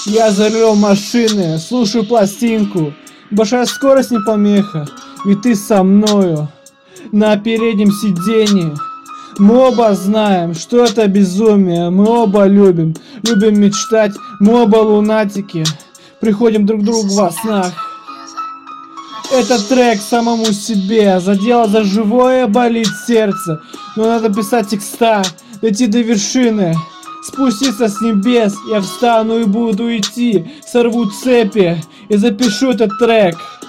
Я за рулем машины, слушаю пластинку. Большая скорость не помеха, ведь ты со мною на переднем сиденье. Мы оба знаем, что это безумие. Мы оба любим мечтать. Мы оба лунатики, приходим друг к другу во снах. Этот трек самому себе. Задела за живое, болит сердце. Но надо писать текста, дойти до вершины, спуститься с небес. Я встану и буду идти, сорву цепи и запишу этот трек.